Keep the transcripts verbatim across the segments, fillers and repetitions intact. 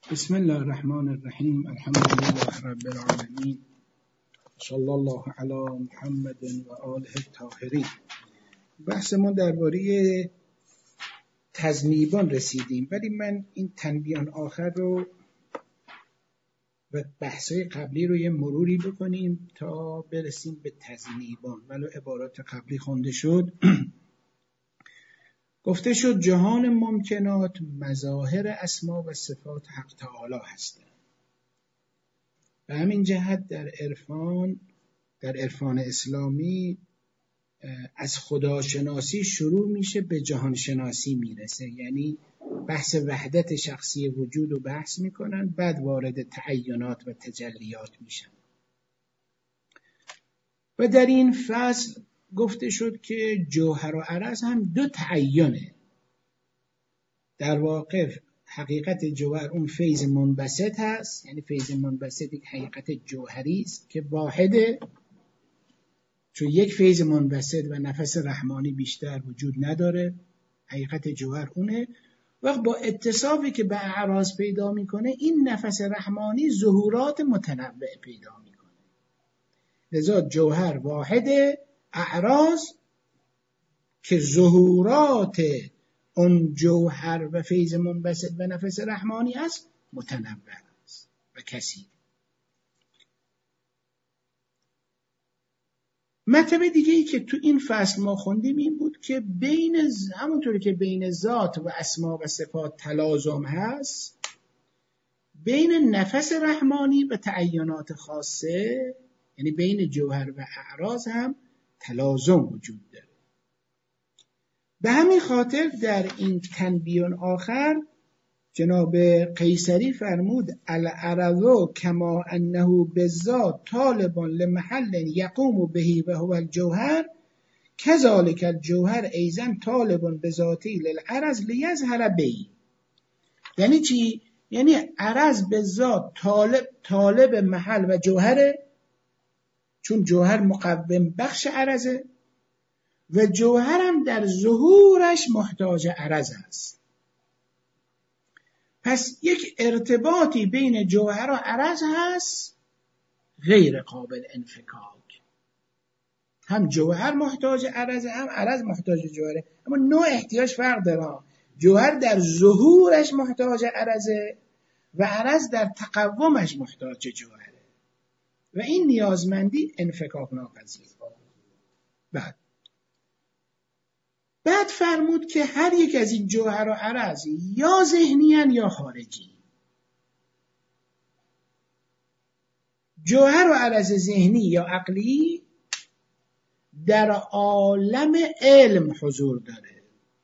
بسم الله الرحمن الرحیم. الحمدلله رب العالمین. صلی الله علی محمد و آله الطاهرین. بحث ما درباره تذنیبان رسیدیم، ولی من این تنبیهان آخر رو و بحث‌های قبلی رو یه مروری بکنیم تا برسیم به تذنیبان. ولو عبارات قبلی خونده شد. گفته شد جهان ممکنات مظاهر اسما و صفات حق تعالی هستند. به همین جهت در عرفان در عرفان اسلامی از خداشناسی شروع میشه به جهان شناسی میرسه، یعنی بحث وحدت شخصی وجود رو بحث میکنن، بعد وارد تعینات و تجلیات میشن. و در این فصل گفته شد که جوهر و عرض هم دو تعینه. در واقع حقیقت جوهر اون فیض منبسط هست، یعنی فیض منبسط یک حقیقت جوهری است که واحده، چون یک فیض منبسط و نفس رحمانی بیشتر وجود نداره. حقیقت جوهر اونه. وقت با اتصافی که به اعراض پیدا میکنه، این نفس رحمانی ظهورات متنوع پیدا میکنه. لذا جوهر واحده، اعراض که ظهورات اون جوهر و فیض منبسط و نفس رحمانی است متنوع است و کثیر. مطلب دیگه ای که تو این فصل ما خوندیم این بود که بین همونطوری که بین ذات و اسما و صفات تلازم هست، بین نفس رحمانی و تعینات خاصه، یعنی بین جوهر و اعراض هم تلازم وجود داره. به همین خاطر در این تنبیه آخر جناب قیصری فرمود العرض کما انه بالذات طالب لمحل یقوم به و هو الجوهر کذالک الجوهر ایضا طالب بذاتی للعرض لیظهر به. یعنی چی؟ یعنی عرض به ذات طالب طالب محل و جوهره، چون جوهر مقوم بخش عرضه، و جوهر هم در ظهورش محتاج عرض است. پس یک ارتباطی بین جوهر و عرض هست غیر قابل انفکاک. هم جوهر محتاج عرض، هم عرض محتاج جوهره، اما نوع احتیاج فرق داره. جوهر در ظهورش محتاج عرضه و عرض در تقومش محتاج جوهره و این نیازمندی انفکاک ناپذیر. بعد بعد فرمود که هر یک از این جوهر و عرض یا ذهنی هن یا خارجی. جوهر و عرض ذهنی یا عقلی در عالم علم حضور داره.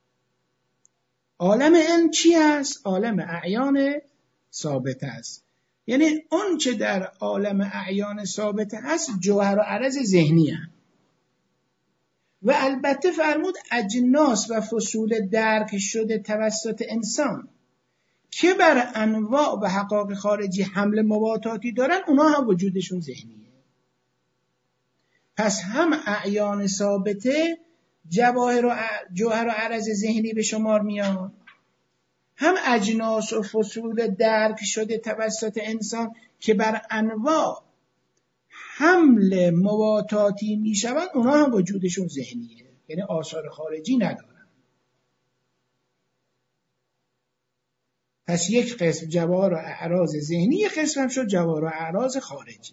عالم علم چی است؟ عالم اعیان ثابت است. یعنی اون چه در عالم اعیان ثابت است جوهر و عرض ذهنی هن. و البته فرمود اجناس و فصول درک شده توسط انسان که بر انواع و حقایق خارجی حمل مباطاتی دارن، اونا هم وجودشون ذهنیه. پس هم اعیان ثابته جواهر و جوهر و عرض ذهنی به شمار میان، هم اجناس و فصول درک شده توسط انسان که بر انواع حمل مباطاتی میشوند، اونا هم وجودشون ذهنیه، یعنی آثار خارجی ندارن. پس یک قسم جواهر و اعراض ذهنی، یک قسم هم شد جواهر و اعراض خارجی.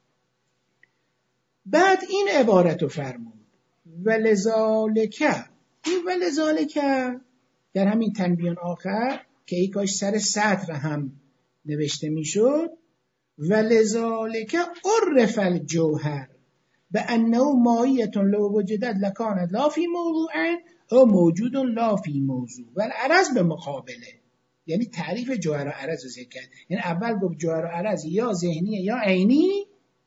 بعد این عبارت رو فرمود ولذالک. این ولذالک در همین تنبیه آخر که ای کاش سر سطر هم نوشته میشد، ولذالک عرف الجوهر بانه ماهیة لو وجدت لکانت لا فی موضوع او موجود لا فی موضوع و العرض به مقابله. یعنی تعریف جوهر و عرض رو ذکر کرد. یعنی اول گفت جوهر و عرض یا ذهنی یا عینی،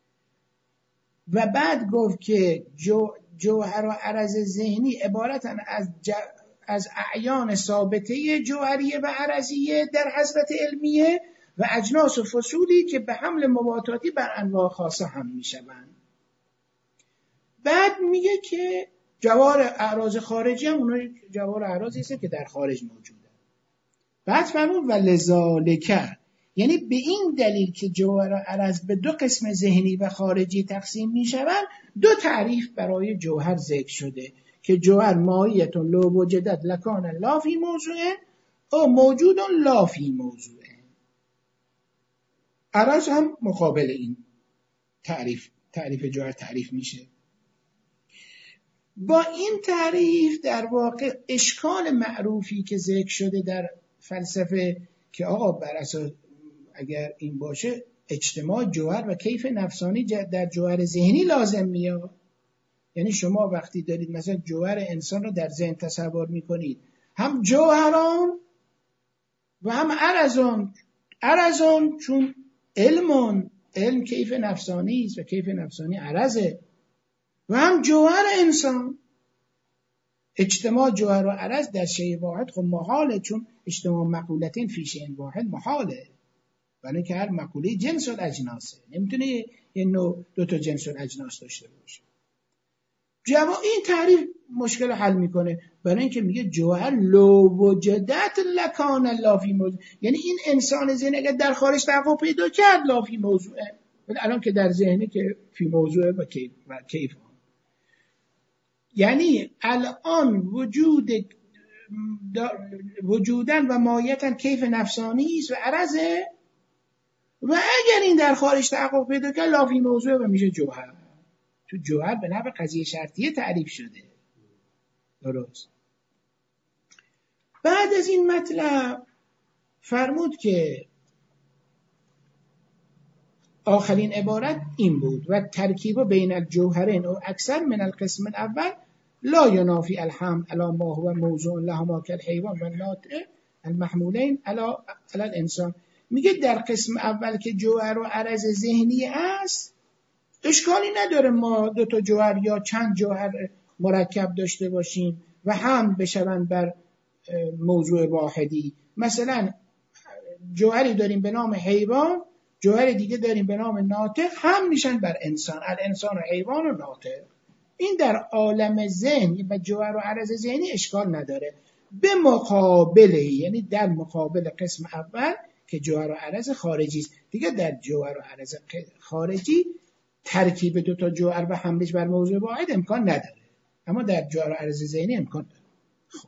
و بعد گفت که جو جوهر و عرض ذهنی عبارتن از ج... از اعیان ثابته جوهریه و عرضیه در حضرت علمیه و اجناس و فصولی که به حمل مباطاتی بر انواع خاصه هم میشوند. بعد میگه که جواهر اعراض خارجی هم اونها جواهر اعراضی هست که در خارج موجوده. بعد فرمود و لذالک، یعنی به این دلیل که جوهر و عرض به دو قسم ذهنی و خارجی تقسیم می شوند، دو تعریف برای جوهر ذکر شده که جوهر ماهیت لو وجدت لکان لا فی موضوع او موجود لا فی موضوع. عرض هم مقابل این تعریف تعریف جوهر تعریف میشه. با این تعریف در واقع اشکال معروفی که ذکر شده در فلسفه که آقا بر اساس اگر این باشه اجتماع جوهر و کیف نفسانی در جوهر ذهنی لازم میاد. یعنی شما وقتی دارید مثلا جوهر انسان رو در ذهن تصور میکنید، هم جوهران و هم عرضان. عرضان چون علمون، علم کیف نفسانی است و کیف نفسانی عرضه، و هم جوهر انسان. اجتماع جوهر و عرض در شیء واحد خب محاله، چون اجتماع مقولتین فی شیء واحد محاله، برای که هر مقوله جنس الاجناسه، نمیتونه یه نوع دو تا جنس الاجناس داشته باشه. جواب این تعریف مشکل حل میکنه، برای اینکه میگه جوهر لو وجدت لکان لا فی موضوع، یعنی این انسان ذهن اگر در خارج تحقق پیدا کرد لا فی موضوعه، ولی الان که در ذهنه که فی موضوعه و کیف و کیف. یعنی الان وجود وجودن و ماهیتن کیف نفسانی است و عرضه، و اگر این در خارج تحقق پیدا کرد لا فی موضوعه و میشه جوهر. تو جوهر به نحو قضیه شرطیه تعریف شده. درست. بعد از این مطلب فرمود که آخرین عبارت این بود و ترکیب بین الجوهرین و اکثر من القسم الاول لا ینافی الحمل علی ما هو موضوع لهما کالحیوان و الناطق المحمولین علی الانسان. میگه در قسم اول که جوهر و عرض ذهنی است، اشکالی نداره ما دو تا جوهر یا چند جوهر مرکب داشته باشیم و هم بشوند بر موضوع واحدی. مثلا جوهری داریم به نام حیوان، جوهر دیگه داریم به نام ناطق، هم میشن بر انسان، الانسان و حیوان و ناطق. این در عالم ذهن و جوهر و عرض ذهنی اشکال نداره. به مقابله، یعنی در مقابل قسم اول که جوهر و عرض خارجی است، دیگه در جوهر و عرض خارجی ترکیب دو تا جوهر و حملش بر موضوع واحد امکان نداره، اما در جوهر و عرض ذهنی امکان داره. خب.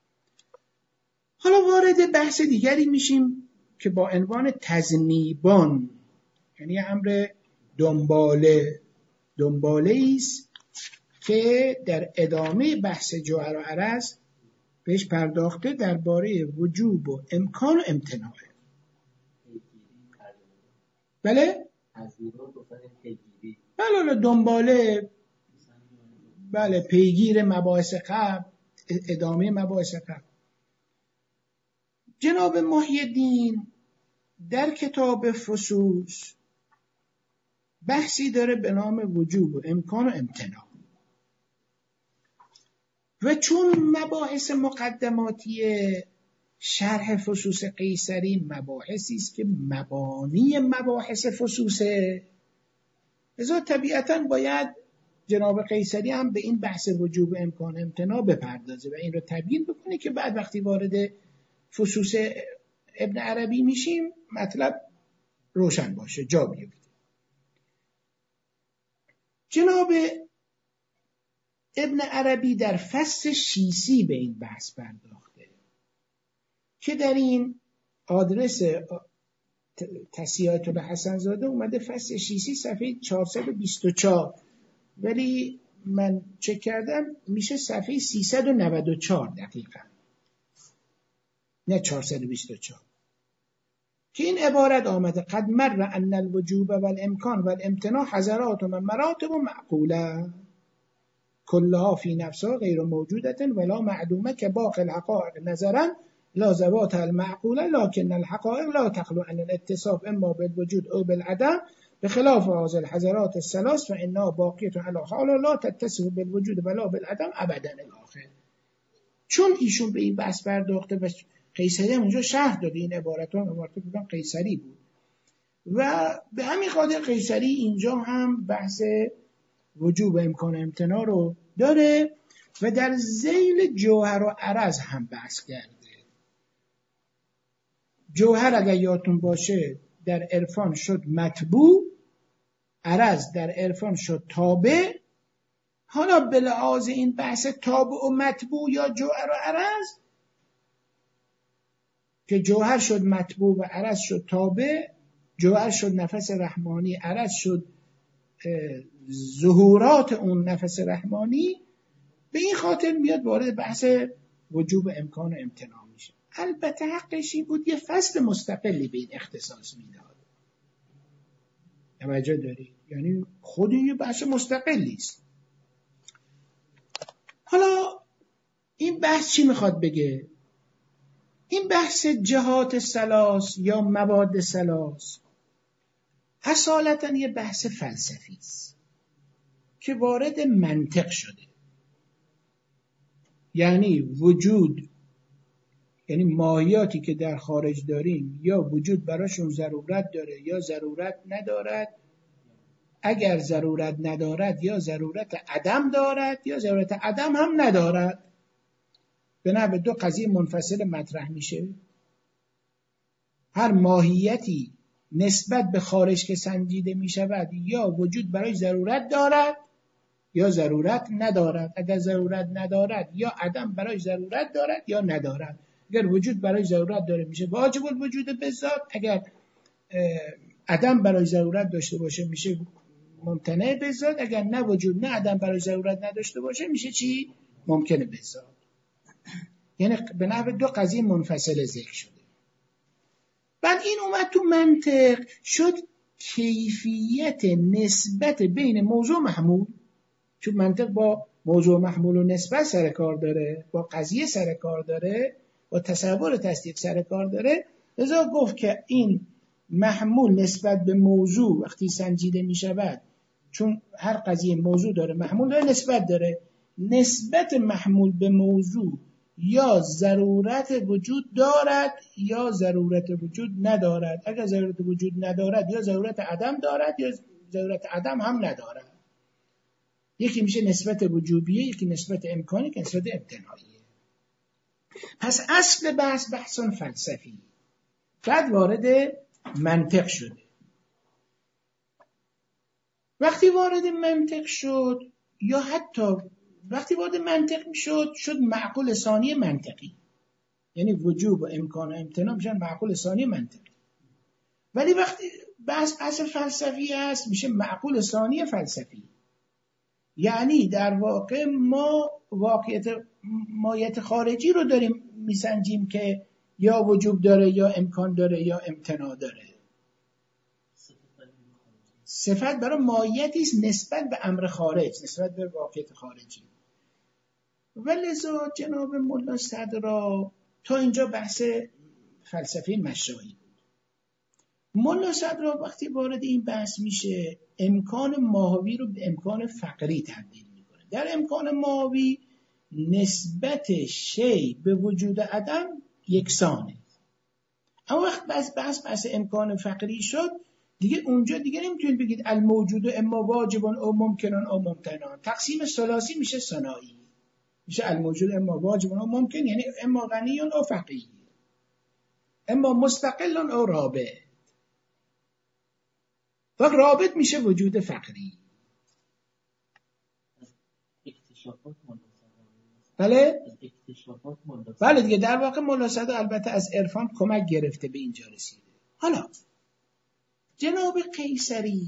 حالا وارد بحث دیگری میشیم که با عنوان تذنیبان، یعنی امر دنباله دنباله است که در ادامه بحث جوهر و عرض بهش پرداخته درباره وجوب و امکان و امتناع. بله؟ بله دنباله، بله پیگیر مباحث قبل، ادامه مباحث قبل. جناب محی الدین در کتاب فصوص بحثی داره به نام وجوب و امکان و امتناع، و چون مباحث مقدماتی شرح فصوص قیصری مباحثی است که مبانی مباحث فصوصه، لذا طبیعتاً باید جناب قیصری هم به این بحث وجوب و امکان و امتناع بپردازه و این رو تبیین بکنه که بعد وقتی وارد فصوص ابن عربی میشیم مطلب روشن باشه، جا بیفته. جناب ابن عربی در فصل شیسی به این بحث پرداخته که در این آدرس تصحیحات حسن زاده اومده فصل شیسی صفحه چهارصد و بیست و چهار، ولی من چک کردم میشه صفحه سیصد و نود و چهار دقیقاً، نه چهارصد و بیست و چهار، که این عبارت آمده قد مر ان الوجوب والامکان والامتناع حضرات و مراتب و معقوله کلها فی نفسها غیر موجودت ولا معدومه که باقی الحقائق نظرا لا ذوات المعقوله لكن الحقائق لا تخلو عن الاتصاف اما بالوجود او بالعدم بخلاف هذه الحضرات الثلاث فانها باقیه علی حال لا تتصف بالوجود ولا بالعدم ابدا الاخر. چون ایشون به این بحث پرداخته و قیصری هم اونجا شرح داده، این عبارت ها عبارت بودن قیصری بود و به همین خاطر قیصری اینجا هم بحث وجوب امکان امتناع رو داره و در ذیل جوهر و عرض هم بحث کرده. جوهر اگر یادتون باشه در عرفان شد مطبوع، عرض در عرفان شد تابع. حالا به لحاظ این بحث تابع و مطبوع یا جوهر و عرض که جوهر شد مطبوع و عرض شد تابع، جوهر شد نفس رحمانی، عرض شد ظهورات اون نفس رحمانی، به این خاطر میاد وارد بحث وجوب امکان و امتناع میشه. البته حقش این بود یه فصل مستقلی به این اختصاص میداد. توجه داری؟ یعنی خود یه بحث مستقلی است. حالا این بحث چی میخواد بگه؟ این بحث جهات ثلاث یا مواد ثلاث اصالتاً یه بحث فلسفی است که وارد منطق شده. یعنی وجود، یعنی ماهیاتی که در خارج داریم یا وجود براشون ضرورت داره یا ضرورت ندارد. اگر ضرورت ندارد یا ضرورت عدم دارد یا ضرورت عدم هم ندارد. به نحو دو قضیه منفصل مطرح میشه. هر ماهیتی نسبت به خارج که سنجیده میشود یا وجود برای ضرورت دارد یا ضرورت ندارد. اگر ضرورت ندارد یا عدم برای ضرورت دارد یا ندارد. اگر وجود برای ضرورت داره میشه واجب الوجود بالذات، اگر عدم برای ضرورت داشته باشه میشه ممتنع بالذات، اگر نه وجود نه عدم برای ضرورت نداشته باشه میشه چی؟ ممکنه بالذات. یعنی به نحو دو قضیه منفصل ذکر شده. بعد این اومد تو منطق شد کیفیت نسبت بین موضوع محمول، چون منطق با موضوع محمول و نسبت سر کار داره، با قضیه سر کار داره، با تصور تصدیق سر کار داره. لذا گفت که این محمول نسبت به موضوع وقتی سنجیده می شود، چون هر قضیه موضوع داره محمول داره نسبت داره، نسبت محمول به موضوع یا ضرورت وجود دارد یا ضرورت وجود ندارد. اگر ضرورت وجود ندارد یا ضرورت عدم دارد یا ضرورت عدم هم ندارد. یکی میشه نسبت وجوبیه، یکی نسبت امکانی، که نسبت امتناعیه. پس اصل بحث بحثان فلسفی، بعد وارد منطق شده. وقتی وارد منطق شد یا حتی وقتی وارد منطق میشد شد معقول ثانی منطقی، یعنی وجوب و امکان و امتناع میشن معقول ثانی منطقی. ولی وقتی بحث اصل فلسفی است میشه معقول ثانی فلسفی. یعنی در واقع ما واقعیت ماهیت خارجی رو داریم میسنجیم که یا وجوب داره یا امکان داره یا امتناع داره. صفت برای ماهیتی است نسبت به امر خارج، نسبت به واقعیت خارجی. ولذا جناب ملا صدرا تا اینجا بحث فلسفه مشایی بود. ملا صدرا وقتی وارد این بحث میشه امکان ماهوی رو به امکان فقری تبدیل میکنه. در امکان ماهوی نسبت شی به وجود عدم یکسانه. اما وقت بحث بحث بحث امکان فقری شد دیگه اونجا دیگه نمیتونید بگید الموجود اما واجبان او ممکنان او ممتنان. تقسیم ثلاثی میشه ثنایی، میشه الموجود اما واجبان او ممکن، یعنی اما غنیون او فقیر، اما مستقلون او رابط. و رابط میشه وجود فقری. بله؟ بله دیگه در واقع ملا صدرا البته از عرفان کمک گرفته به اینجا رسیده. حالا جناب قیصری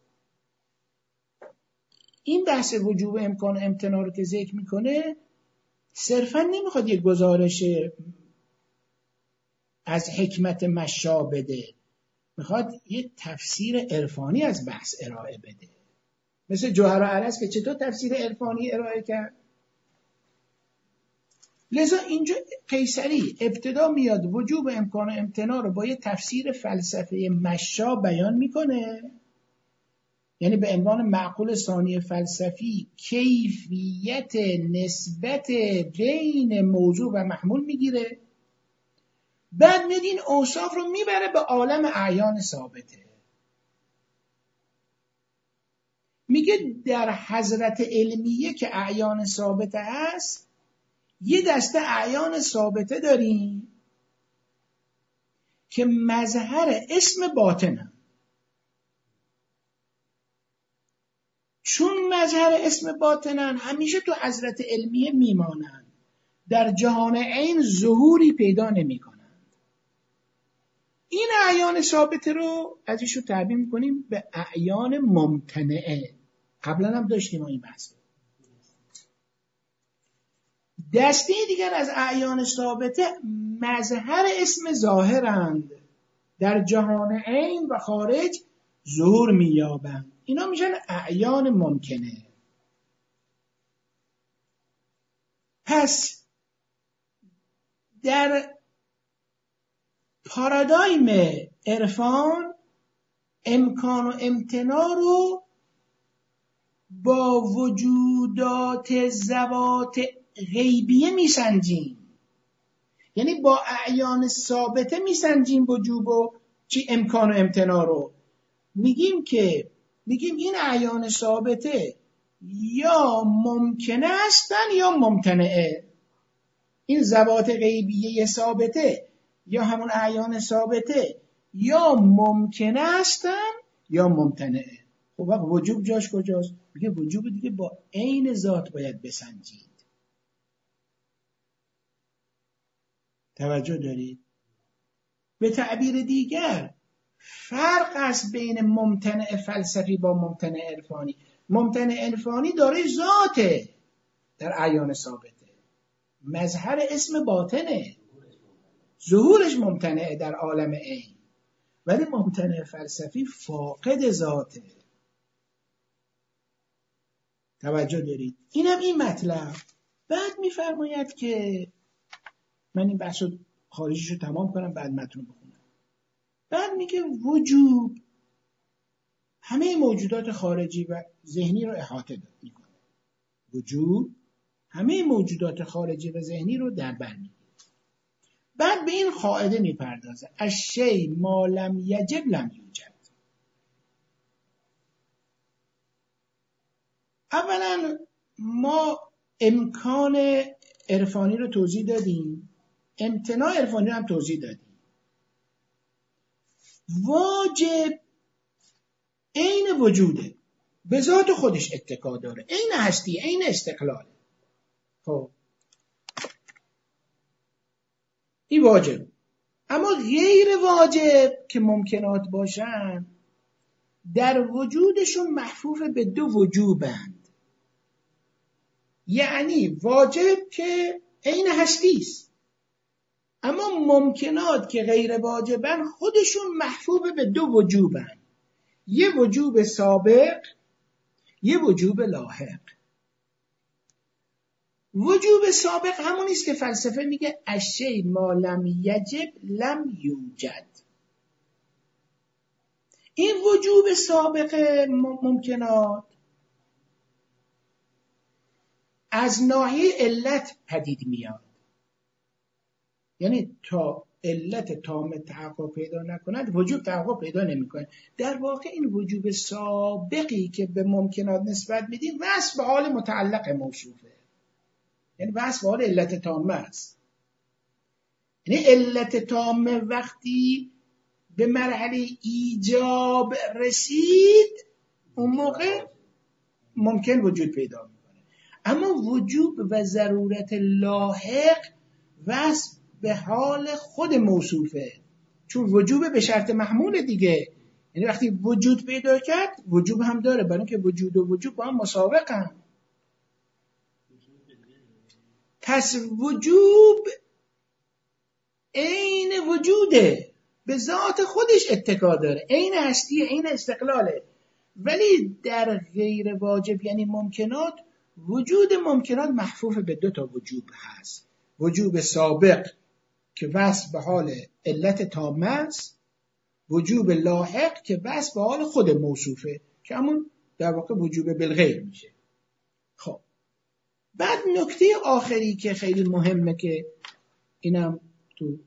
این بحث وجوب امکان امتناع رو که ذکر میکنه صرفا نمیخواد یک گزارش از حکمت مشا بده، میخواد یک تفسیر عرفانی از بحث ارائه بده. مثل جوهر و عرض که چطور تفسیر عرفانی ارائه کرد. لذا اینجا قیصری ابتدا میاد وجوب امکان و امتناع رو با یه تفسیر فلسفه مشا بیان میکنه، یعنی به عنوان معقول ثانی فلسفی کیفیت نسبت بین موضوع و محمول میگیره. بعد میاد این اوصاف رو میبره به عالم اعیان ثابته. میگه در حضرت علمیه که اعیان ثابته هست یه دسته اعیان ثابته داریم که مظهر اسم باطنن. چون مظهر اسم باطنن همیشه تو حضرت علمیه میمانن، در جهان عین ظهوری پیدا نمی کنند. این اعیان ثابته رو ازش رو تعبیر میکنیم به اعیان ممتنعه. قبلا هم داشتیم این بحث. دسته دیگر از اعیان ثابته مظهر اسم ظاهرند، در جهان عین و خارج ظهور می‌یابند. اینا میشن اعیان ممکنه. پس در پارادایم عرفان امکان و امتناع رو با وجودات ذوات غیبیه میسنجیم، یعنی با اعیان ثابته میسنجیم وجوب و چی امکان و امتناع رو. میگیم که میگیم این اعیان ثابته یا ممکنه هستن یا ممتنعه. این ذوات غیبیه ثابته یا همون اعیان ثابته یا ممکنه هستن یا ممتنعه. خب وقت وجوب جاش کجاست؟ میگه وجوب دیگه با عین ذات باید بسنجید. توجه دارید؟ به تعبیر دیگر فرق است بین ممتنع فلسفی با ممتنع عرفانی. ممتنع عرفانی داره ذاته در اعیان ثابته، مظهر اسم باطنه، ظهورش ممتنعه در عالم عین، ولی ممتنع فلسفی فاقد ذاته. توجه دارید؟ اینم این مطلب. بعد میفرماید که من این بحث رو خارجیش رو تمام کنم بعد متن بخونم. بعد میگه وجوب همه موجودات خارجی و ذهنی رو احاطه میکنه. وجوب همه موجودات خارجی و ذهنی رو در بر میگیره. بعد به این قاعده میپردازه الشیء ما لم یجب لم یوجد. اولا ما امکان عرفانی رو توضیح دادیم، امتناع عرفانی رو هم توضیح دادیم. واجب عین وجوده، به ذات خودش اتکا داره، عین هستی، عین استقلال. خب این واجب. اما غیر واجب که ممکنات باشن در وجودشون محفوف به دو وجوبند. یعنی واجب که عین هستی است، اما ممکنات که غیر واجبن خودشون محفوف به دو وجوبند، یه وجوب سابق یه وجوب لاحق. وجوب سابق همون است که فلسفه میگه الشیء ما لم یجب لم یوجد. این وجوب سابق ممکنات از ناحیه علت پدید میاد، یعنی تا علت تام تحقق پیدا نکند وجوب تحقق پیدا نمیکنه. در واقع این وجوب سابقی که به ممکنات نسبت میدیم وصف به حال متعلق موصوفه، یعنی وصف به حال علت تامه است. یعنی علت تامه وقتی به مرحله ایجاب رسید اون موقع ممکن وجود پیدا میکنه. اما وجوب و ضرورت لاحق وصف به حال خود موصوفه، چون وجوب به شرط محمول دیگه. یعنی وقتی وجود پیدا کرد وجوب هم داره، برای اینکه وجود و وجوب با هم مساوقن. پس وجوب عین وجوده، به ذات خودش اتکا داره، عین هستی، عین استقلاله. ولی در غیر واجب یعنی ممکنات وجود ممکنات محفوف به دو تا وجوب هست. وجوب سابق که وصف به حال علت تامه است، وجوب لاحق که وصف به حال خود موصوفه که همون در واقع وجوب بالغیر میشه. خب بعد نکته آخری که خیلی مهمه که اینم تو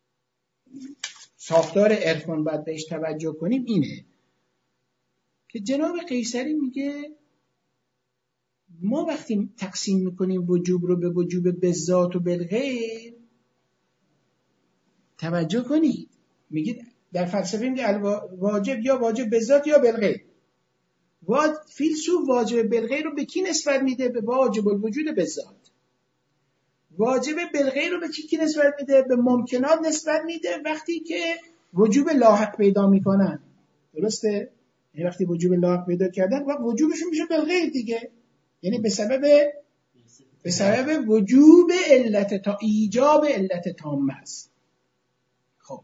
ساختار عرفان باید بهش توجه کنیم اینه که جناب قیصری میگه ما وقتی تقسیم میکنیم وجوب رو به وجوب بالذات و بالغیر، توجه کنید میگید در فلسفه میگه واجب یا واجب به ذات یا بالغیر. فیلسوف واجب بالغیر رو به کی نسبت میده؟ به واجب الوجود به ذات. واجب بالغیر رو به کی نسبت میده؟ به ممکنات نسبت میده وقتی که وجوب لاحق پیدا میکنن. درسته؟ یعنی وقتی وجوب لاحق پیدا کردن وقت وجوبشون میشه بالغیر دیگه، یعنی به سبب به سبب وجوب علت تا ایجاب علت تامه است. خب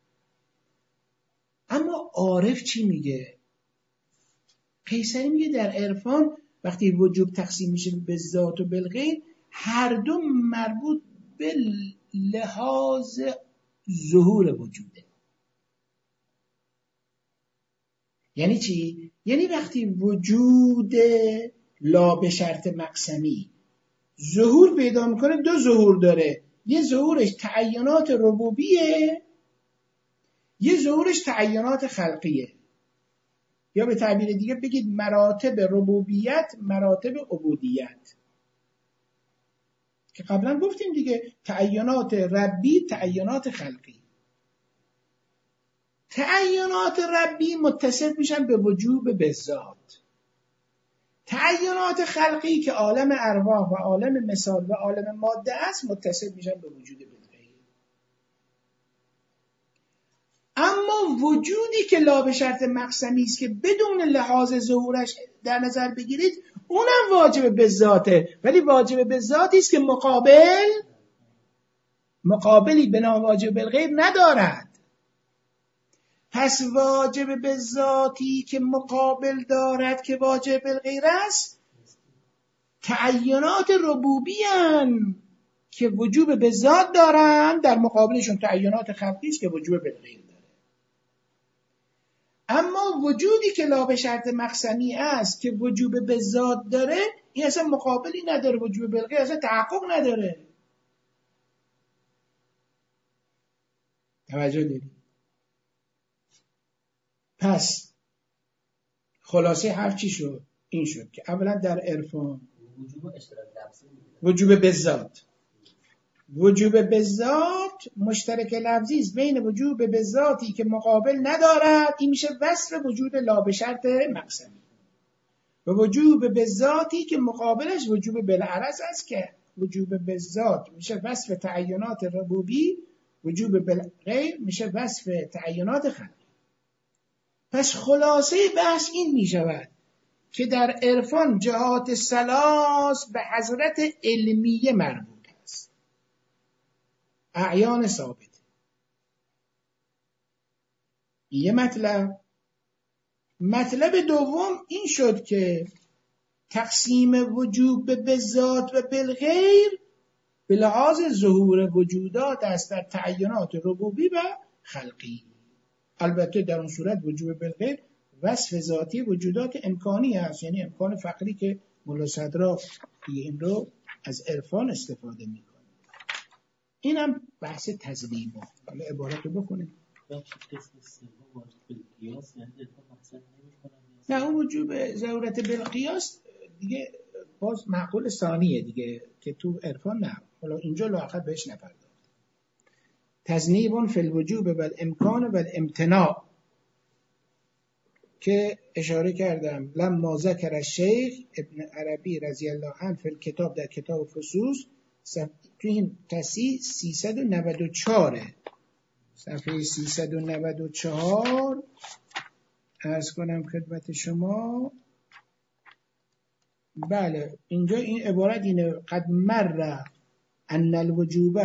اما عارف چی میگه؟ قیصری میگه در عرفان وقتی وجوب تقسیم میشه به ذات و بالغیر، هر دو مربوط به لحاظ ظهور وجوده. یعنی چی؟ یعنی وقتی وجود لا به شرط مقسمی ظهور پیدا میکنه، دو ظهور داره، یه ظهورش تعینات ربوبیه، یه ظهورش تعینات خلقیه، یا به تعبیر دیگه بگید مراتب ربوبیت، مراتب عبودیت، که قبلا گفتیم دیگه تعینات ربی، تعینات خلقی. تعینات ربی متصل میشن به وجوب به ذات، تعینات خلقی که عالم ارواح و عالم مثال و عالم ماده است متصل میشن به وجود بالغیر. اما وجودی که لا به شرط مقسمی است که بدون لحاظ ظهورش در نظر بگیرید، اونم واجب به ذاته، ولی واجب به ذاتی است که مقابل مقابلی به نام واجب بالغیر ندارد. پس واجب به ذاتی که مقابل دارد که واجب بالغیر است، تعینات ربوبی هستند که وجوب به ذات دارند، در مقابلشون تعینات خلقی است که وجوب بالغیر داره. اما وجودی که لا به شرط مقسمی است که وجوب به ذات داره، این اصلا مقابلی نداره، وجوب بالغیر اصلا تحقق نداره. توجه دارید؟ پس خلاصه حرف چی شد؟ این شد که اولا در عرفان وجوب به ذات وجوب به ذات مشترک لفظی است بین وجوب به ذاتی که مقابل ندارد، این میشه وصف وجود لا به شرط مقسمی، و وجوب به ذاتی که مقابلش وجوب بالعرض است که وجوب به ذات میشه وصف تعینات ربوبی، وجوب بالغیر میشه وصف تعینات خلقی. پس خلاصه بحث این میشود که در عرفان جهات ثلاث به حضرت علمیه مربوط است، اعیان ثابت. یه مطلب. مطلب دوم این شد که تقسیم وجوب به ذات و بالغیر به لحاظ ظهور وجودات است در تعینات ربوبی و خلقی. البته در اون صورت وجوب بالغیر وصف ذاتی وجودات امکانی است، یعنی امکان فقری که ملا صدرا این رو از عرفان استفاده میکنه. اینم بحث تضلیبه. حالا عبارت رو بکنیم. نه اون وجوب ضرورت بالقیاس دیگه باز معقول ثانیه دیگه که تو عرفان نه، حالا اینجا لااقل بهش نپرداخت. تذنیب فی الوجوب و الامکان و الامتناع که اشاره کردم لما ذکر الشیخ ابن عربی رضی الله عنه فی الکتاب، در کتاب فصوص تو این تصحیح سیصد و نود و چهار صفحه سیصد و نود و چهار عرض کنم خدمت شما. بله اینجا این عبارت اینه: قد مر ان الوجوب،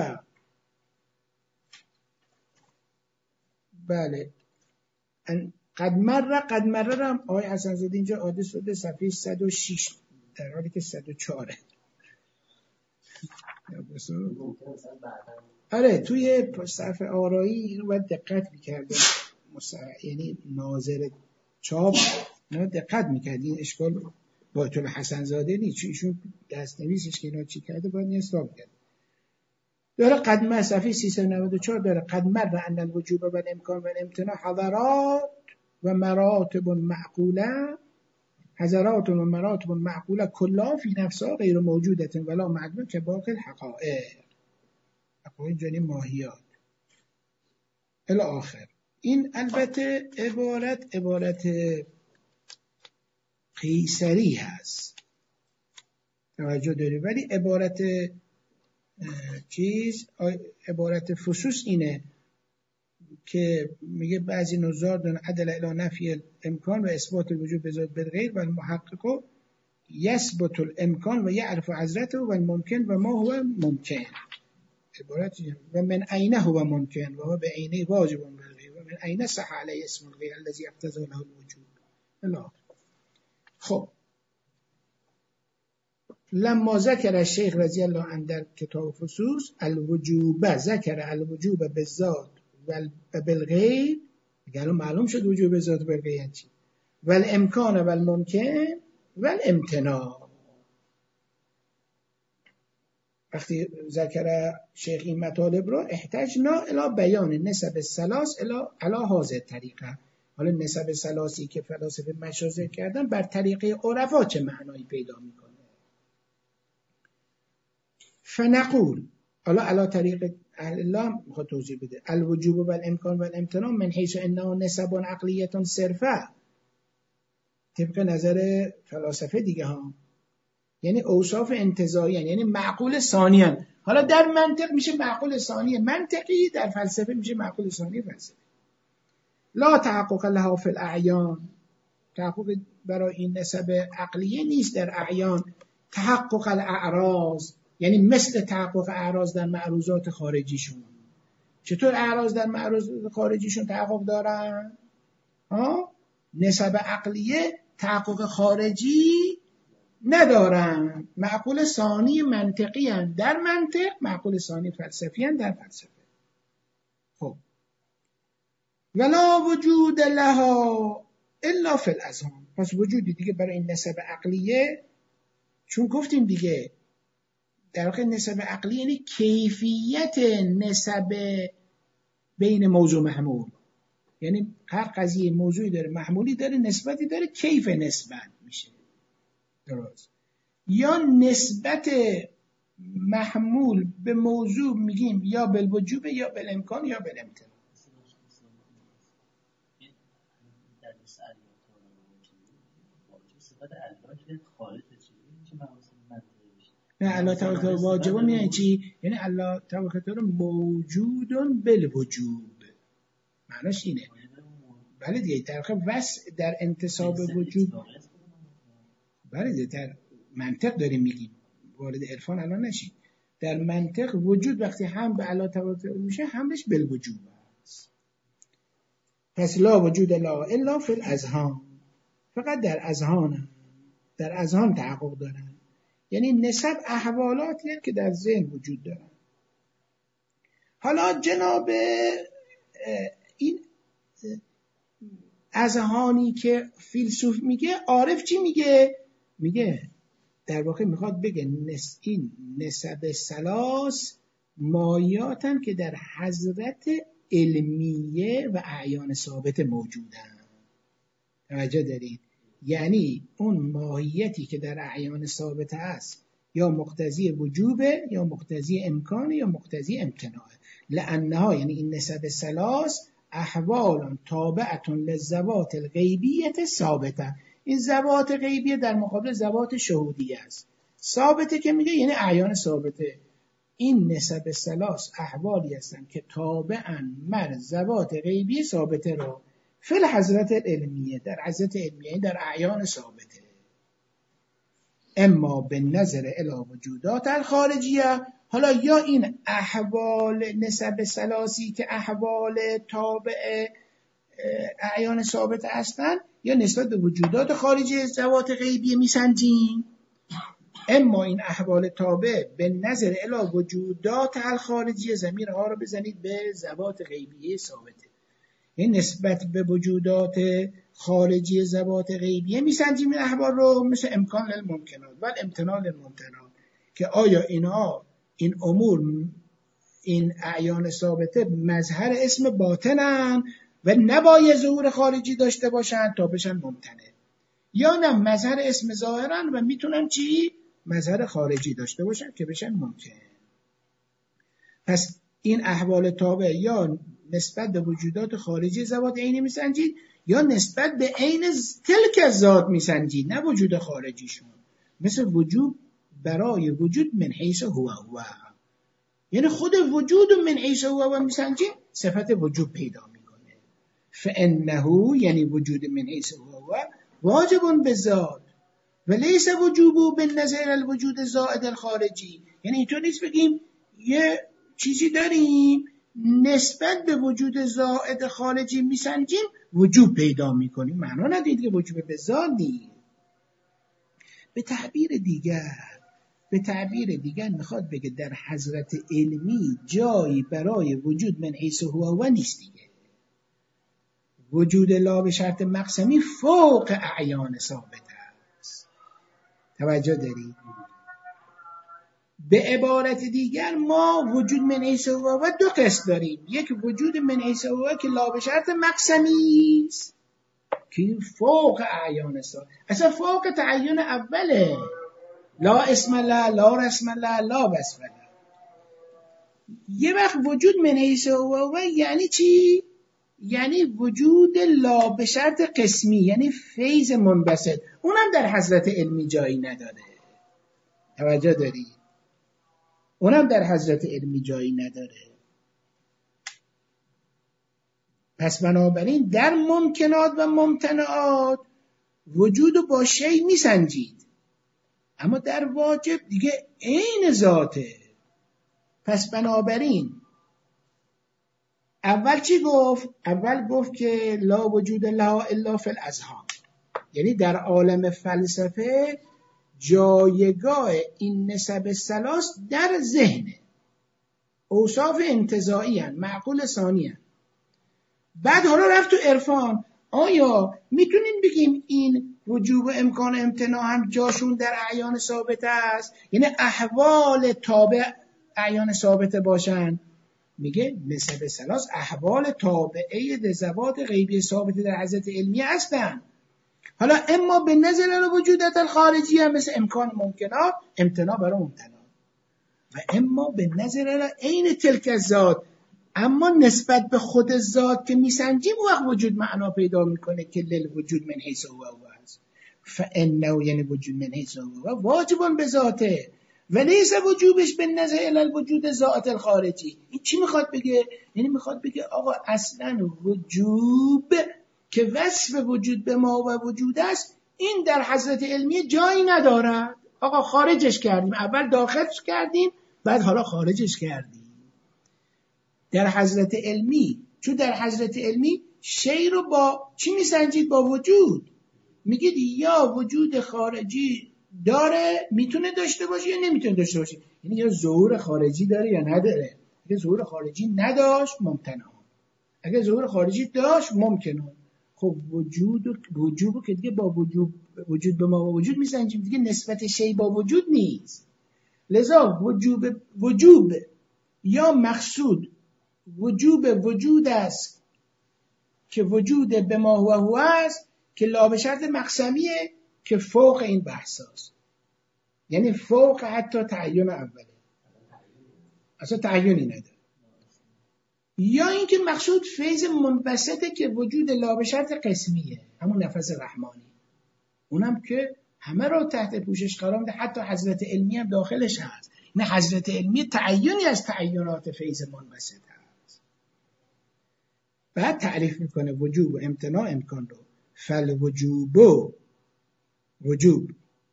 بله قد مر قد مر هم آقای حسن زاده اینجا عادل شده صفحه صد و شش در حالی که صد و چهار. آره توی صفحه آرایی اینو باید دقت میکرده، یعنی ناظر چاپ نه دقت میکرد، این اشکال با طول حسن زاده نیست، چون ایشون دست نویسش که اینا چی کرده باید این حساب کرد. داره قد مر صفحه سیصد و نود و چهار داره قد مر ان الوجوب و الامکان و الامتناع حضرات و مراتب معقوله، حضرات و مراتب معقوله کلا فی نفسها غیر موجودت ولا معدوم که باقی الحقائق. حقایق یعنی ماهیات. الی آخر. این البته عبارت عبارت قیصری هست، توجه داری، ولی عبارت چیز عبارت فصوص اینه که میگه بعضی نظار دون عدل الی نفی الامکان و اثبات الوجود بذات بالغیر و المحقق یثبت الامکان و یعرف حضرته و الممکن و ما هو ممکن. عبارت و من عینه هو ممکن و هو به عینه واجب بالغیر و من عینه صح علیه اسم الغیر الذی اقتضى له الوجود. الله. خب لما ذکر الشیخ رضی الله عنه در کتاب فصوص الوجوب، ذکر الوجوب بالذات و بالغیر، دیگه معلوم شد وجوب بالذات و بالغیر چی، و الامکان و الممکن و الامتناع. وقتی ذکر شیخ این مطالب رو احتجنا الی بیان نسب الثلاث الی علی هذه الطریقه. حالا نسب ثلاثی که فلاسفه مشازه کردن بر طریقه عرفا چه معنایی پیدا میکنه؟ فنقول، حالا علی طریق اهل الله میخواد توضیح بده، الوجوب و الامکان و الامتناع من حیث انه نسب عقلیه صرفه، طبق نظر فلاسفه دیگه ها، یعنی اوصاف انتزاعی، یعنی معقول ثانیاً. حالا در منطق میشه معقول ثانی منطقی، در فلسفه میشه معقول ثانی فلسفی. لا تحقق لها فی الاعیان، تحقق برای این نسب عقلیه نیست در اعیان. تحقق الاعراض، یعنی مثل تحقق اعراض در معروضات خارجیشون. چطور اعراض در معروضات خارجیشون تحقق دارن؟ ها؟ نسب عقلیه تحقق خارجی ندارن، معقول ثانی منطقی هن در منطق، معقول ثانی فلسفی هن در فلسفه. خب ولا وجود لها الا فی الاذهان، پس وجودی دیگه برای این نسب عقلیه، چون گفتیم دیگه در واقع نسب عقلیه یعنی کیفیت نسب بین موضوع محمول، یعنی هر قضیه موضوعی داره، محمولی داره، نسبتی داره، کیف نسبت میشه. درست. یا نسبت محمول به موضوع میگیم یا بالوجوب یا بالامکان یا بالامتناع. نه الله تعالی واجب میگه چی؟ یعنی الله تعالی موجودن بالوجوب، معناش اینه. بله دیگه در واقع وس در انتصاب وجود، بله دیگه در منطق داریم میگیم، وارد عرفان الان نشید. در منطق وجود وقتی هم به الله تعالی میشه همش بالوجوب است. پس لا وجود لا الا فی الاذهان، فقط در اذهان، در اذهان تحقق دارن، یعنی نسب احوالاتی که در ذهن وجود دارن. حالا جناب این اذهانی که فیلسوف میگه، عارف چی میگه؟ میگه در واقع میخواد بگه نس این نسب ثلاث مایاتن که در حضرت علمیه و اعیان ثابت موجودن. توجه دارید؟ یعنی اون ماهیتی که در اعیان ثابت هست یا مقتضی وجوبه یا مقتضی امکانه یا مقتضی امتناعه. لانها، یعنی این نسب ثلاث احوال تابعه للذوات الغیبیه ثابته. این ذوات غیبیه در مقابل ذوات شهودیه است. ثابته که میگه یعنی اعیان ثابته. این نسب ثلاث احوالی هستند که تابعاً مر ذوات غیبی ثابته رو فی الحضرت علمیه، در حضرت علمیه، در اعیان ثابته. اما به نظر الی وجودات الخارجیه، حالا یا این احوال نسب ثلاثی که احوال تابع اعیان ثابته هستند یا نسبت به وجودات خارجی ذوات غیبی میسنجیم. اما این احوال تابع به نظر الی وجودات الخارجیه، ضمیر ها رو بزنید به ذوات غیبی ثابته، این نسبت به وجودات خارجی ذوات غیبیه میسنجیم این احوال رو، مثل امکان للممکنات و امتناع للممتنات، که آیا اینها این امور این اعیان ثابته مظهر اسم باطنن و نباید ظهور خارجی داشته باشن تا بشن ممتنع، یا نه مظهر اسم ظاهرن و میتونن چی؟ مظهر خارجی داشته باشن که بشن ممکن. پس این احوال تابع یا نسبت به وجودات خارجی ذوات عینی میسنجید یا نسبت به عین تلک ذات میسنجید، نه وجود خارجیشون. مثل وجود برای وجود من حیث هو هو، یعنی خود وجود من حیث هو هو میسنجید، صفت وجود پیدا میکنه. فانه یعنی وجود من حیث هو هو واجب بذات و لیس وجوبه بالنظر الوجود زائد الخارجی. یعنی اینطور نیست بگیم یه چیزی داریم نسبت به وجود زائد خارجی میسنجیم وجوب پیدا میکنیم، معنا ندید که وجوب به ذات نیست. به تعبیر دیگر به تعبیر دیگر میخواد بگه در حضرت علمی جایی برای وجود من حیث هو هو نیست دیگه. وجود لا به شرط مقسمی فوق اعیان ثابت است. توجه دارید؟ به عبارت دیگر ما وجود من حیث هو هو دو قسم داریم. یک وجود من حیث هو هو که لا به شرط مقسمی است که فوق اعیان ثابت، اصلا فوق تعین اوله، لا اسم لا، لا رسم لا، لا وصف لا. یه وقت وجود من حیث هو هو یعنی چی؟ یعنی وجود لا به شرط قسمی، یعنی فیض منبسط، اونم در حضرت علمی جایی نداره. توجه داری؟ اونم در حضرت علمی جایی نداره. پس بنابراین در ممکنات و ممتنعات وجود رو با شی میسنجید، اما در واجب دیگه عین ذاته. پس بنابراین اول چی گفت؟ اول گفت که لا وجود لها الا فی الاذهان، یعنی در عالم فلسفه جایگاه این نسب ثلاث در ذهنه، اوصاف انتزاعی هن، معقول ثانی هن. بعد حالا رفت تو عرفان، آیا میتونیم بگیم این وجوب و امکان امتناع هم جاشون در اعیان ثابته است، یعنی احوال تابع اعیان ثابته باشن؟ میگه نسب ثلاث احوال تابعه لذوات غیبی ثابته در حضرت علمی هستن. حالا اما به نظر الوجودات الخارجی هم مثل امکان ممکنات امتناع برای ممتنع، و اما به نظر عین تلک ذات، اما نسبت به خود ذات که میسنجیم وقت وجود معنا پیدا میکنه که للوجود من حیث هو هو است. فانه یعنی وجود من حیث هو هو واجبون به ذاته و لیس وجوبش به نظر الوجود ذات الخارجی. این چی میخواد بگه؟ یعنی میخواد بگه آقا اصلا وجوب که وصف وجود به ما و وجود است این در حضرت علمی جایی ندارد. آقا خارجش کردیم، اول داخلش کردیم بعد حالا خارجش کردیم. در حضرت علمی، چون در حضرت علمی شی رو با چی میسنجید؟ با وجود. میگید یا وجود خارجی داره، میتونه داشته باشه یا نمیتونه داشته باشه، یعنی یا ظهور خارجی داره یا نداره. اگه ظهور خارجی نداشت ممتنع، اگه ظهور خارجی داشت ممکنه. خب وجود و وجود که دیگه با وجود وجود به ما و وجود میسنجیم دیگه، نسبت شی با وجود نیست. لذا وجوب وجوب یا مقصود وجوب وجود است که وجود به ما هو هو است که لا به شرط مقسمیه که فوق این بحث است، یعنی فوق حتی تعین اوله، اصلا تعیینی نداره. یا اینکه مقصود فیض منبسطه که وجود لا به شرط قسمیه، همون نفس رحمانی، اونم که همه رو تحت پوشش قرار میده، حتی حضرت علمی هم داخلش هست. نه حضرت علمی تعیینی از تعیینات فیض منبسط هست. بعد تعریف میکنه وجوب و امتناع امکان رو. فالوجوب وجوب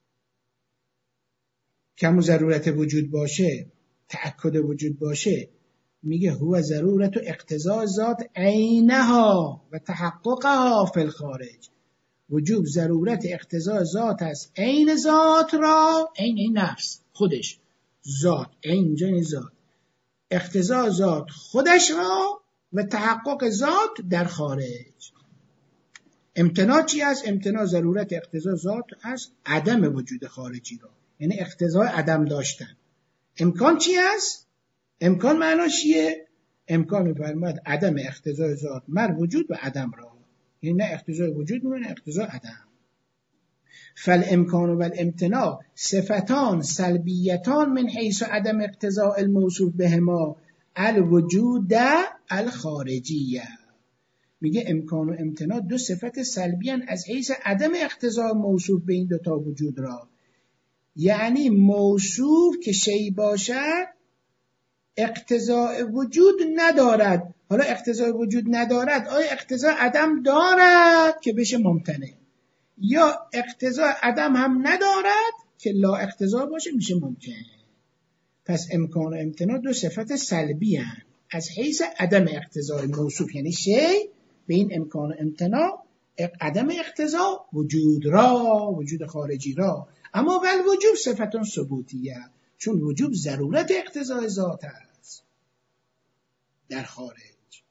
کم ضرورت وجود باشه، تأکد وجود باشه، میگه هو ضرورت و اقتضاء ذات عینها و تحققها فی الخارج. وجوب ضرورت اقتضاء ذات است، عین ذات را، عین این نفس خودش، ذات عین اینجا این ذات، اقتضاء ذات خودش را و تحقق ذات در خارج. امتناع چی است؟ امتناع ضرورت اقتضاء ذات است، عدم وجود خارجی را، یعنی اقتضاء عدم داشتن. امکان چی است؟ امکان معناش چیه؟ امکان می‌فرماید عدم اقتضاء ذات مر وجود و عدم را، یعنی نه اقتضاء وجود نه اقتضاء عدم. فالامکان و الامتناع صفتان سلبیتان من حیث عدم اقتضاء الموصوف بهما الوجود الخارجیه. میگه امکان و امتناع دو صفت سلبی هستند از حیث عدم اقتضای موصوف به این دوتا وجود را. یعنی موصوف که شی باشد اقتضای وجود ندارد. حالا اقتضای وجود ندارد، آیا اقتضای عدم دارد که بشه ممتنع، یا اقتضای عدم هم ندارد که لا اقتضا باشه میشه ممکن. پس امکان و امتناع دو صفت سلبی هستند از حیث عدم اقتضای موصوف، یعنی شی به این امکان و امتناع عدم اقتضا وجود را، وجود خارجی را. اما ول وجوب صفتون ثبوتیه، چون وجوب ضرورت اقتضای ذات است در خارج.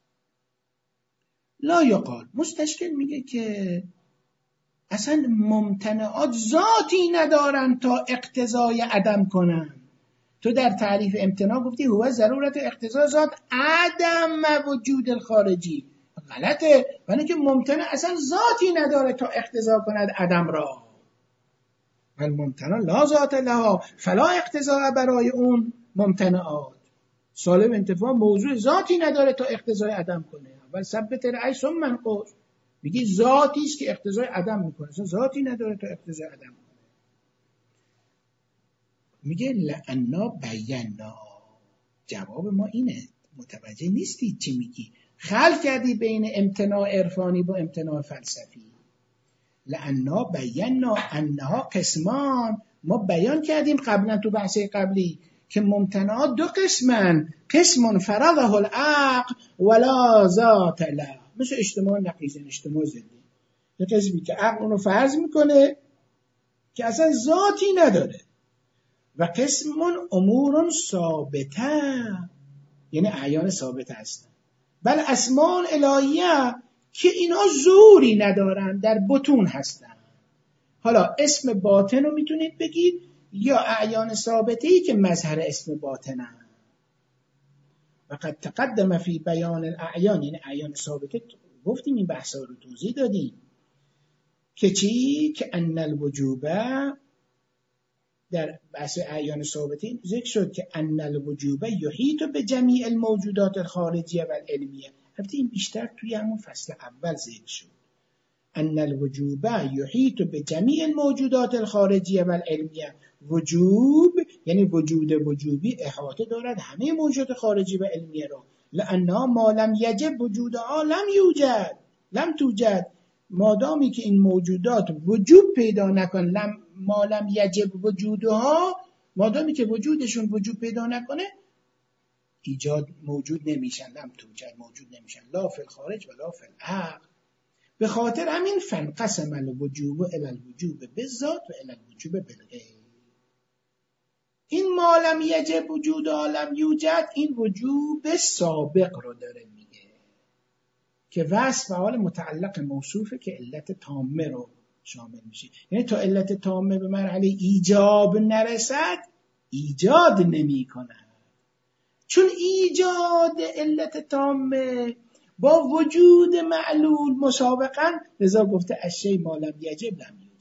لا یقال، مستشکل میگه که اصلا ممتنعات ذاتی ندارن تا اقتضای عدم کنن. تو در تعریف امتناع گفتی هو ضرورت اقتضای ذات عدم وجود الخارجی. غلطه، ولی که ممتنع اصلا ذاتی نداره تا اقتضا کند عدم را. والممتنع لا ذات لها فلا اقتضاء برای اون ممتنعات. سالم انتفاع موضوع ذاتی نداره تا اقتضای عدم کنه. اول ثبت رأی ثم منقوص، میگی ذاتی است که اقتضای عدم میکنه، اصلا ذاتی نداره تا اقتضای عدم کنه. میگه لأنا بینا، جواب ما اینه، متوجه نیستی چی میگی، خلط کردی بین امتناع عرفانی با امتناع فلسفی. لأنا بینا انها قسمان، ما بیان کردیم قبلا تو بحث قبلی که ممتنعات دو قسمن، قسم فرضه العقل ولا ذات له، مثل اجتماع نقیض، اجتماع ضدی. یه قسمی که عقل اونو فرض میکنه که اصلا ذاتی نداره، و قسم امور ثابته، یعنی اعیان ثابت هستن. بل اسماء الهیه که اینا ظهوری ندارن، در بطون هستن. حالا اسم باطن رو میتونید بگید یا اعیان ثابته‌ای که مظهر اسم باطنن. و قد تقدم فی بیان الاعیان، یعنی اعیان ثابته، گفتیم این بحثا رو توضیح دادیم که چی؟ که ان الوجوبه، در بحث اعیان ثابته ذکر شد که ان الوجوبه یحیط به جمیع الموجودات الخارجیه و العلمیه. البته این بیشتر توی همون فصل اول ذکر شد. ان الوجوبه یحیط به جمیع الموجودات الخارجیه و العلمیه. وجوب یعنی وجود وجوبی احاطه دارد همه موجودات خارجی و علمیه را. لأنها ما لم یجب وجودها لم یوجد لم توجد، مادامی که این موجودات وجود پیدا نکن، لم ما لم یجب وجودها، مادامی که وجودشون وجود پیدا نکنه ایجاد موجود نمیشن، لم توجد موجود نمیشن، لا فی الخارج و لا فی العقل. به خاطر همین فانقسم الوجوب الی الوجوب بالذات و الی الوجوب بالغیر. این ما لم یجب وجودها لم یوجد، این وجوب سابق رو داره میگه که وصف حال متعلق موصوفه که علت تامه رو شامل میشه. یعنی تا علت تامه به مرحله ایجاب نرسد ایجاد نمی کند، چون ایجاد علت تامه با وجود معلول مسابقا، لذا گفته الشی ما لم یجب لم یوجد.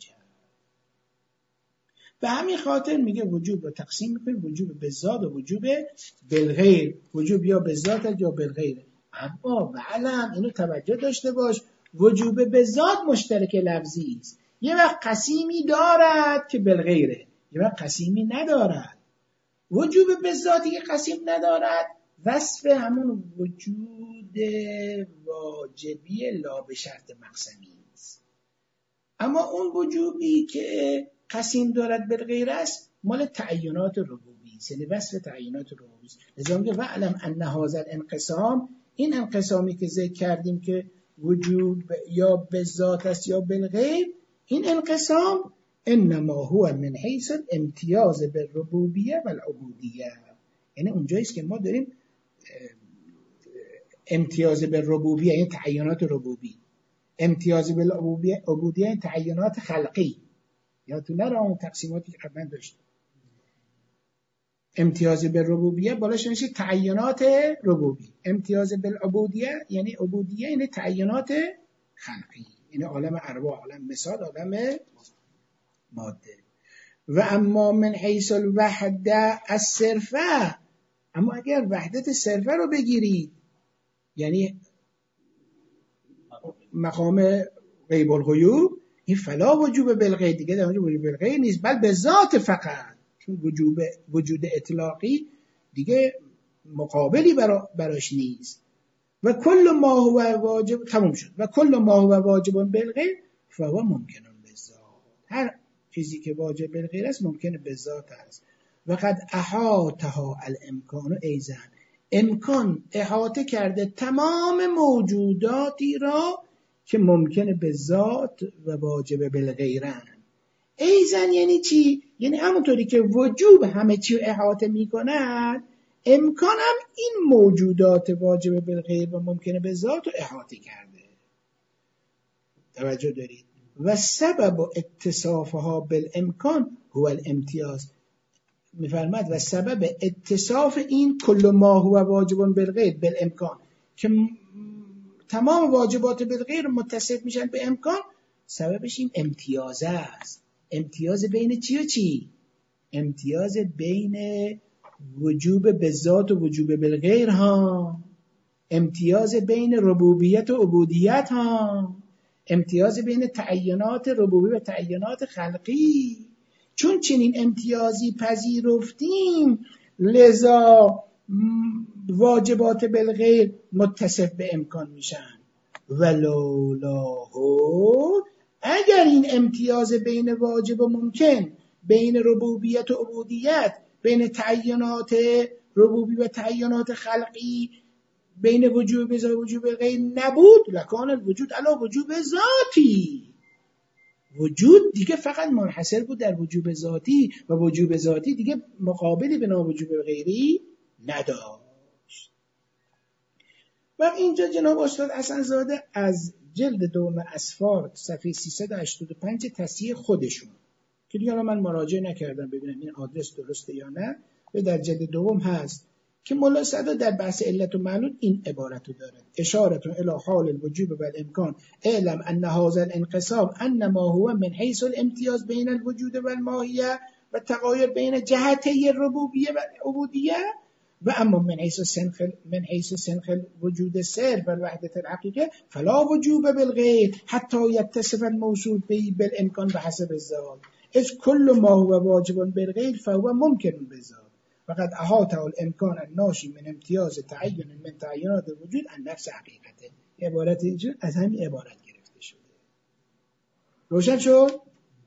به همین خاطر میگه وجوب رو تقسیم میکنه وجوب بالذات و وجوب بالغیر، وجوب یا بالذات یا بالغیر. اما علم اینو توجه داشته باش، وجوب بالذات مشترک لفظی است، یه وقت قسیمی دارد که بالغیره، یه وقت قسیمی ندارد. وجوب بالذاتی که قسیم ندارد وصف همون وجود واجبی لا به شرط مقسمی است. اما اون وجوبی که قسیم دارد بالغیر است مال تعینات ربوبی است، یعنی وصف تعینات ربوبی است. لذا میگه واعلم ان هذا الانقسام، این انقسامی که ذکر کردیم که وجود یا بالذات است یا بالغیر، این انقسام انما هو من حیث الامتیاز بالربوبیه و العبودیه، یعنی اونجاییست که ما داریم امتیاز بالربوبیه یعنی تعینات ربوبی، امتیاز بالعبودیه عبودیه تعینات خلقی. یادتون نره اون تقسیماتی که قبلا داشتیم. امتیاز بالربوبیه بالاش میشه تعینات ربوبی، امتیاز بالعبودیه یعنی عبودیه یعنی تعینات خلقی، یعنی عالم ارواح، عالم مثال، عالم ماده. و اما من حیث الوحده الصرفه، اما اگر وحدت صرفه رو بگیرید، یعنی مقام غیب الغیوب، این فلا وجوب بالغیر، دیگه در اونجا وجوب بالغیر نیست، بل به ذات فقط، چون وجوب وجود اطلاقی دیگه مقابلی برا براش نیست. و کل ما هو واجب، تموم شد، و کل ما هو واجب بالغیر فهو ممکن بالذات، هر چیزی که واجب بالغیر است ممکنه به ذات است. و قد احاطها الامکان ایضا، امکان احاطه کرده تمام موجوداتی را که ممکنه به ذات و واجب بالغیرن. ایضا یعنی چی؟ یعنی همونطوری که وجوب همه چی رو احاطه میکند، امکان هم این موجودات واجب بالغیر و ممکنه به ذات رو احاطه کرده. توجه دارید؟ و سبب اتصافها بالامکان هو الامتیاز، میفرماد و سبب اتصاف این کل ما هو واجب بالغیر بالامکان، که تمام واجبات بالغیر متصف میشن به امکان، سببش این امتیاز است. امتیاز بین چی و چی؟ امتیاز بین وجوب به ذات و وجوب بالغیر ها، امتیاز بین ربوبیت و عبودیت ها، امتیاز بین تعینات ربوبی و تعینات خلقی. چون چنین امتیازی پذیرفتیم، لذا واجبات بالغیر متصف به امکان میشن. ولولاهو، اگر این امتیاز بین واجب و ممکن، بین ربوبیت و عبودیت، بین تعینات ربوبی و تعینات خلقی، بین وجوب و وجوب غیر نبود، لکان الوجود علی وجوب ذاتی، وجود دیگه فقط منحصر بود در وجوب ذاتی و وجوب ذاتی دیگه مقابلی به نام وجوب غیری نداشت. و اینجا جناب استاد حسن‌زاده از جلد دوم اسفار صفحه سیصد و هشتاد و پنج تصحیح خودشون که دیگه من مراجعه نکردم ببینم این آدرس درسته یا نه، و در جلد دوم هست که ملا سعدا در بحث علت و معلول این عبارت رو دارد: اشارتون الی حال الوجوب و الامکان، اعلم ان هذا الانقسام انما هو من حیث الامتیاز بین الوجود و الماهیه و تغایر بین جهتی الربوبیه و العبودیه، و اما من حیث سنخ من حیث سنخ وجود سر و وحدت الحقیقه فلا وجوب بالغیر حتی یتصف الموصول به بالامکان بحسب الذات، اذ کل ما هو واجب بالغیر فهو ممکن بالذات، فقد احاطه الامکان الناشی من امتیاز تعین من تعینات الوجود عن نفس حقیقته. عبارت اینجا از همین عبارت گرفته شده. روشن شد؟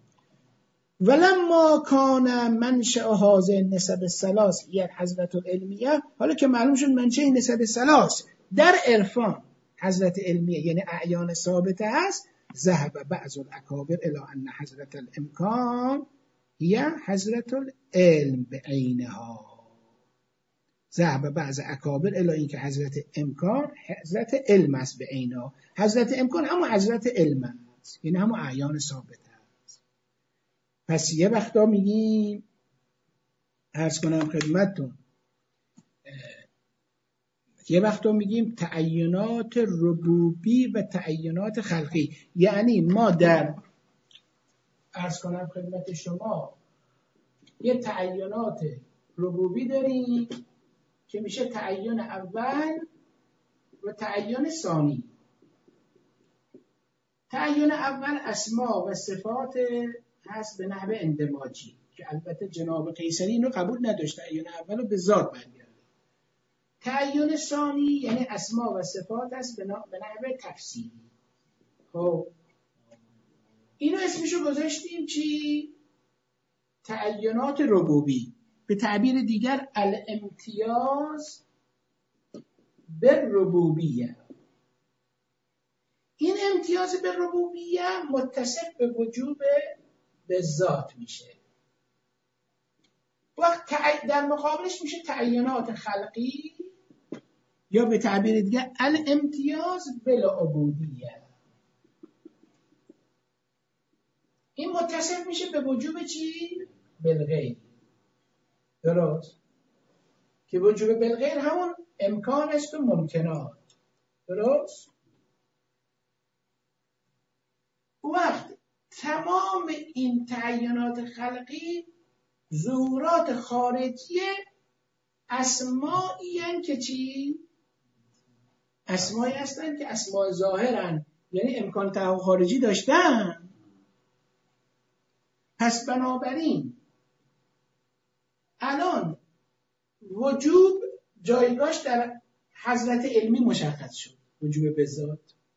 ولما کان منشأ هذه النسب الثلاث هي الحضرة العلمیه، حالا که معلوم شد منشأ نسب الثلاث در عرفان حضرت علمیه یعنی اعیان ثابته است، ذهب بعض الاکابر الی ان حضرت الامکان هي حضرت العلم بعینها، ذهب بعض اکابر الی اینکه حضرت امکان حضرت علم است به عینها، حضرت امکان هم حضرت علم است، یعنی هم اعیان ثابته است. پس یه وقتا میگیم، عرض کنم خدمتتون، یه وقتا میگیم تعینات ربوبی و تعینات خلقی، یعنی ما در عرض کنم خدمت شما یه تعینات ربوبی داریم که میشه تعین اول و تعین ثانی. تعین اول اسما و صفات هست به نحو اندماجی که البته جناب قیصری اینو قبول نداشت، تعین اول رو به ذات برگرده. تعین ثانی یعنی اسما و صفات هست به نحو تفصیلی. خب اینو اسمشو گذاشتیم چی؟ تعینات ربوبی، به تعبیر دیگر الامتیاز بالربوبیه. این امتیاز بالربوبیه متصف به وجوب به ذات میشه. وقت در مقابلش میشه تعینات خلقی یا به تعبیر دیگر الامتیاز بالعبودیه. این متصف میشه به وجوب چی؟ بالغیر. درست؟ که وجوب بالغیر همون امکان است و ممکنات. درست؟ وقت تمام این تعینات خلقی ظهورات خارجی اسمایی هستند که چی؟ اسمایی هستند که اسماء ظاهرن، یعنی امکان تحقق خارجی داشتن. پس بنابراین الان وجوب جایگاهش در حضرت علمی مشخص شد، وجوب به ذات،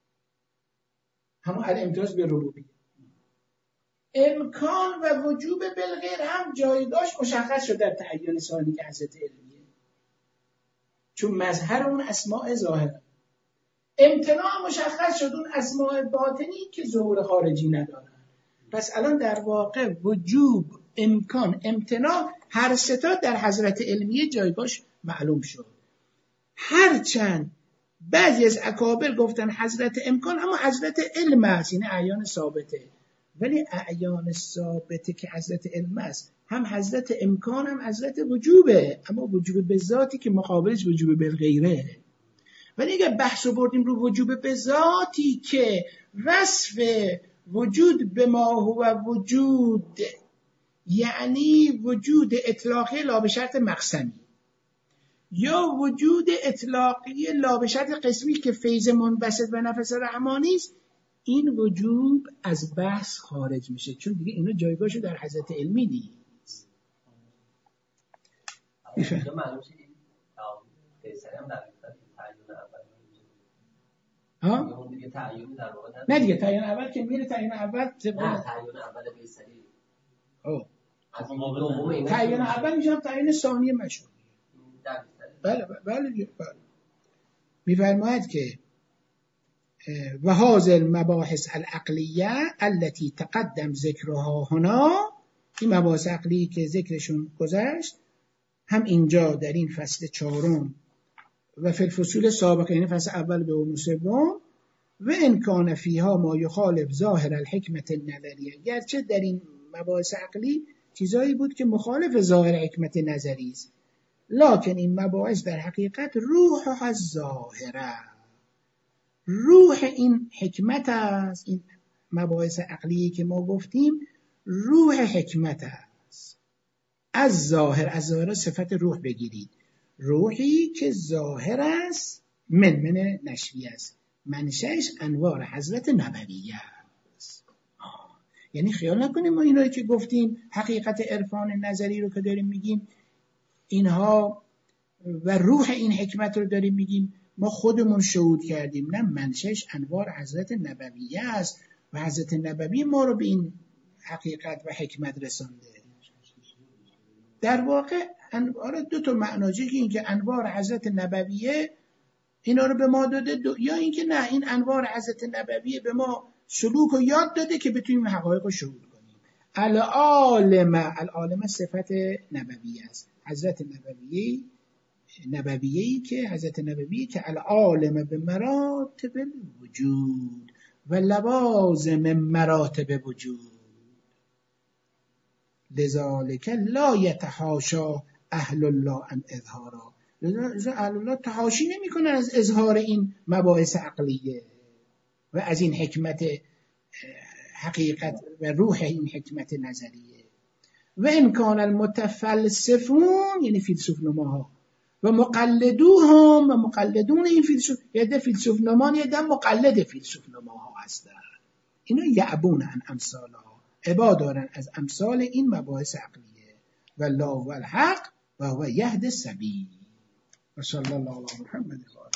همون الامتیاز به ربوبیت. امکان و وجوب بالغیر هم جایگاهش مشخص شد در تعین ثانی که حضرت علمیه، چون مظهر اون اسماء ظاهره. امتناع مشخص شد، اون اسماء باطنی که ظهور خارجی ندارن. پس الان در واقع وجوب، امکان، امتناع هر ستا در حضرت علمیه جایگاهش معلوم شد. هرچند بعضی از اکابر گفتن حضرت امکان اما حضرت علم است، یعنی اعیان ثابته، ولی اعیان ثابته که حضرت علم است هم حضرت امکان هم حضرت وجوبه، اما وجوب به ذاتی که مقابلش وجوب بالغیره. ولی اگر بحث رو بردیم رو وجوب به ذاتی که وصف وجود به ما هو وجود، یعنی وجود اطلاقی لا به شرط مقسمی، یا وجود اطلاقی لا به شرط قسمی که فیض منبسط و نفس رحمانی است، این وجوب از بحث خارج میشه، چون دیگه اینا جایگاهشو در حضرت علمی نیست. اینجا معلوم شد این فیض هم در ها؟ اون دیگه تعیین در واقع نه دیگه تعیین اول که میره، تعیین اول نه تعیین اول بیسری اوه از این دوم اینا تعیین اول میشه تعیین ثانی مشهور. بله بله بله. میفرماید که و هذه المباحث العقلیه التي تقدم ذکرها هنا، این مباحث عقلی که ذکرشون گذشت هم اینجا در این فصل چهارم و فی الفصول سابقه، یعنی فصل اول دوم و سوم، و ان کان فیها ما یخالف ظاهر الحکمت النظریه، گرچه در این مباحث عقلی چیزایی بود که مخالف ظاهر حکمت نظری است، لکن این مباحث در حقیقت روح از ظاهره، روح این حکمت است. این مباحث عقلی که ما گفتیم روح حکمت است. از ظاهر، از ظاهر صفت روح بگیرید، روحی که ظاهر است، من من نشوی است، منشأش انوار حضرت نبویه است. یعنی خیال نکنیم ما اینایی که گفتیم حقیقت عرفان نظری رو که داریم میگیم اینها و روح این حکمت رو داریم میگیم ما خودمون شهود کردیم، نه، منشأش انوار حضرت نبویه است و حضرت نبوی ما رو به این حقیقت و حکمت رسانده. در واقع انوار دو تا معناجه، که این که انوار حضرت نبویه اینا رو به ما داده، دو... یا این که نه، این انوار حضرت نبویه به ما سلوک و یاد داده که بتونیم حقایق رو شهود کنیم. العالم، العالم صفت نبویه است، حضرت نبویه نبویه‌ای که حضرت نبویه که العالم به مراتب وجود و لوازم مراتب وجود، لذالک لا یتحاشا اهل الله عن اظهارا، لذا اهل الله تحاشی نمی کنن از اظهار این مباحث عقلیه و از این حکمت حقیقت و روح این حکمت نظریه. و ان کان المتفلسفون، یعنی فیلسوف نماها، و مقلدوهم، و مقلدون این فیلسوف، یه فیلسوف نمان یه دم مقلد فیلسوف نماها هستن، اینا یعبون عن امثالها، عبا دارن از امثال این مباحث عقلیه. والله هو الحق و هو یهدی السبیل. و صلی الله علی محمد.